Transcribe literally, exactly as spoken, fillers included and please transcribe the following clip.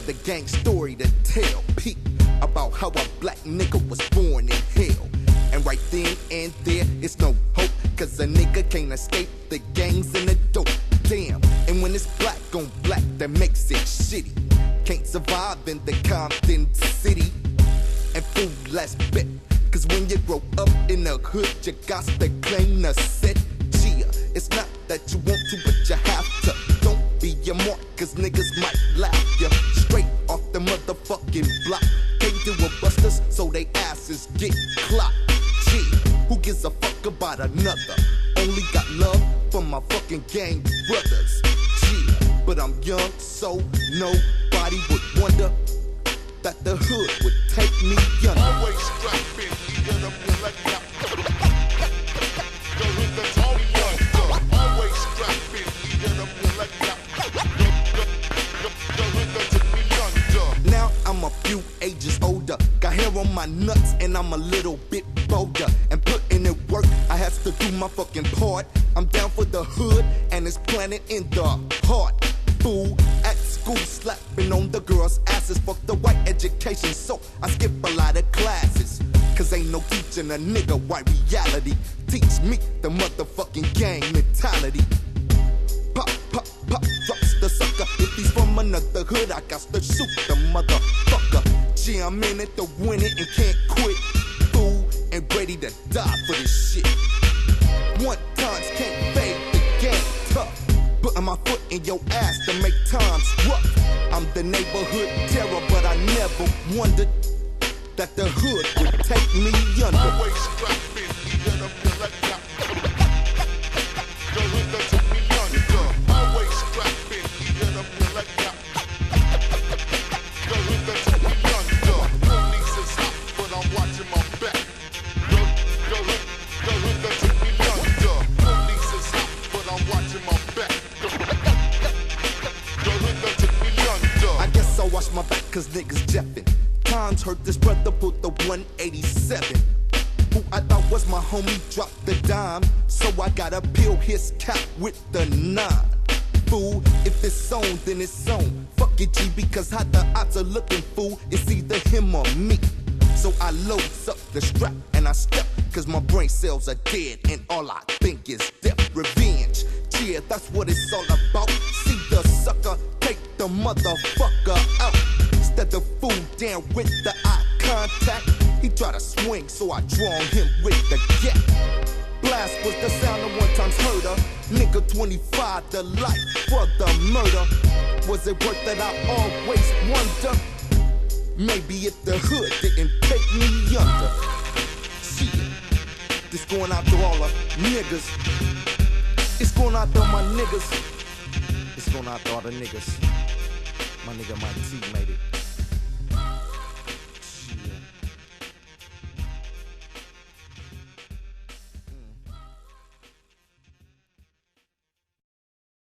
the gang story to tell. Peep about how a black nigga was born in hell. And right then and there, it's no hope, cause a nigga can't escape the gangs and the dope. Damn, and when it's black on black, that makes it shitty. Can't survive in the Compton city. And fool, let's bet, cause when you grow up in the hood, you got to claim the set. Chia, it's not that you want to, but you have to. Don't be your mark, cause niggas might laugh you straight off the motherfucking block. Can't do a busters, so they asses get clocked. Chia, who gives a fuck about another? Only got love for my fucking gang brothers. Chia, but I'm young, so nobody would wonder that the hood would take me under. Always strapping, get up your leg up. The hood that's all under. Always strapping, get up your leg up. The hood that took me under. Now I'm a few ages older, got hair on my nuts and I'm a little bit bolder. And putting in work, I have to do my fucking part. I'm down for the hood and it's planted in the heart. Fool, at school slapping on the girls' asses. Fuck the white education, so I skip a lot of classes. Cause ain't no teaching a nigga white reality. Teach me the motherfucking gang mentality. Pop, pop, pop, drops the sucker. If he's from another hood, I got to shoot the motherfucker. Gee, I'm in it to win it and can't quit. Fool, and ready to die for this shit. One times can't fade the game tough. Putting my foot in your ass to make times rough. I'm the neighborhood terror, but I never wondered that the hood would take me under. Always strapping, get up your leg up. The hood that took me under. Always strapping, get up your leg up. The hood that took me under. Police is hot, but I'm watching my back. The, the hood, the hood that took me under. Police is hot, but I'm watching my back. I guess I'll watch my back cause niggas jeffin'. Times heard this brother put the one eighty-seven. Who I thought was my homie dropped the dime. So I gotta peel his cap with the nine. Fool, if it's on, then it's on. Fuck it, G, because how the odds are looking, fool. It's either him or me. So I loads up the strap and I step, cause my brain cells are dead and all I think is death. Revenge, yeah, that's what it's all about. See the sucker, take the motherfucker out. Instead of fool down with the eye contact, he try to swing, so I draw on him with the gap. Blast was the sound of one time's herder. Nigga twenty-five, the life for the murder. Was it worth it? I always wonder. Maybe if the hood didn't take me under. Shit, this going out to all the niggas. It's going out to my niggas. It's going out to all the niggas. My nigga Mike T made it.